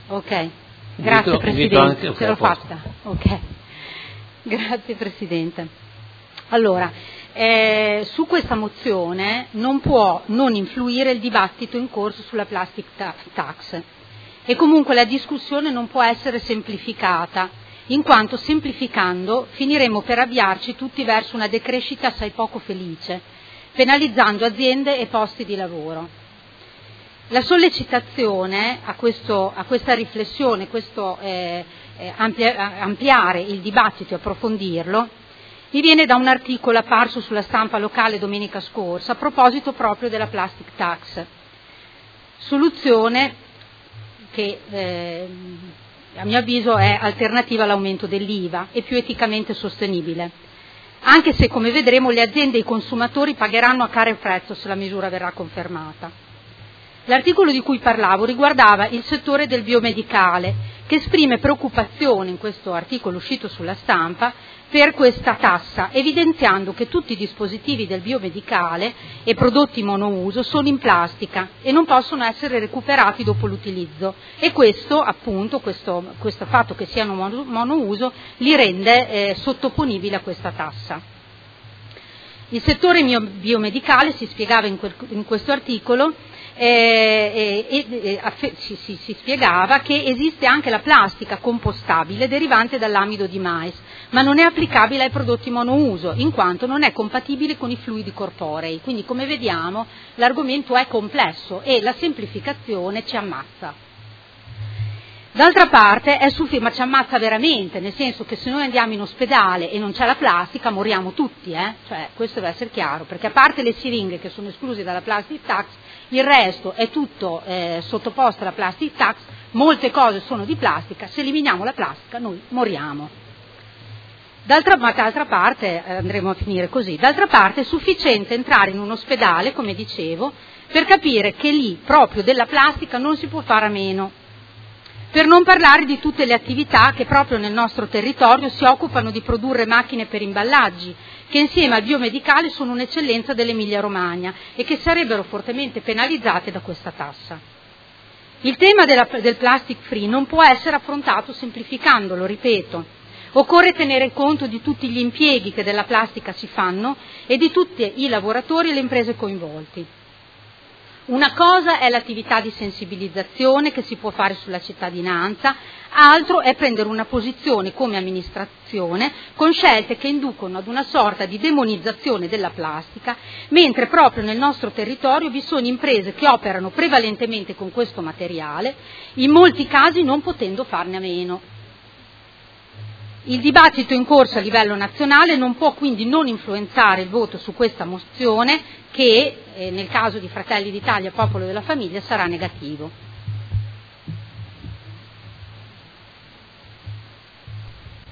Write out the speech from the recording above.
Ok, grazie Presidente, ce l'ho fatta. Ok, grazie Presidente. Allora, su questa mozione non può non influire il dibattito in corso sulla plastic tax e comunque la discussione non può essere semplificata, in quanto semplificando finiremo per avviarci tutti verso una decrescita assai poco felice, penalizzando aziende e posti di lavoro. La sollecitazione a questa riflessione, ampliare il dibattito e approfondirlo, mi viene da un articolo apparso sulla stampa locale domenica scorsa a proposito proprio della plastic tax, soluzione che a mio avviso è alternativa all'aumento dell'IVA e più eticamente sostenibile, anche se come vedremo le aziende e i consumatori pagheranno a caro prezzo se la misura verrà confermata. L'articolo di cui parlavo riguardava il settore del biomedicale, che esprime preoccupazione in questo articolo uscito sulla stampa per questa tassa, evidenziando che tutti i dispositivi del biomedicale e prodotti monouso sono in plastica e non possono essere recuperati dopo l'utilizzo e questo fatto che siano monouso li rende sottoponibili a questa tassa. Il settore biomedicale, si spiegava in questo articolo, si spiegava che esiste anche la plastica compostabile derivante dall'amido di mais, ma non è applicabile ai prodotti monouso, in quanto non è compatibile con i fluidi corporei. Quindi, come vediamo, l'argomento è complesso e la semplificazione ci ammazza. D'altra parte ma ci ammazza veramente, nel senso che se noi andiamo in ospedale e non c'è la plastica moriamo tutti, cioè questo deve essere chiaro, perché a parte le siringhe che sono escluse dalla plastic tax, il resto è tutto sottoposto alla plastic tax, molte cose sono di plastica, se eliminiamo la plastica noi moriamo. D'altra parte, andremo a finire così, d'altra parte è sufficiente entrare in un ospedale, come dicevo, per capire che lì proprio della plastica non si può fare a meno. Per non parlare di tutte le attività che proprio nel nostro territorio si occupano di produrre macchine per imballaggi, che insieme al biomedicale sono un'eccellenza dell'Emilia Romagna e che sarebbero fortemente penalizzate da questa tassa. Il tema del plastic free non può essere affrontato semplificandolo, ripeto. Occorre tenere conto di tutti gli impieghi che della plastica si fanno e di tutti i lavoratori e le imprese coinvolti. Una cosa è l'attività di sensibilizzazione che si può fare sulla cittadinanza, altro è prendere una posizione come amministrazione con scelte che inducono ad una sorta di demonizzazione della plastica, mentre proprio nel nostro territorio vi sono imprese che operano prevalentemente con questo materiale, in molti casi non potendo farne a meno. Il dibattito in corso a livello nazionale non può quindi non influenzare il voto su questa mozione che, nel caso di Fratelli d'Italia Popolo della Famiglia, sarà negativo.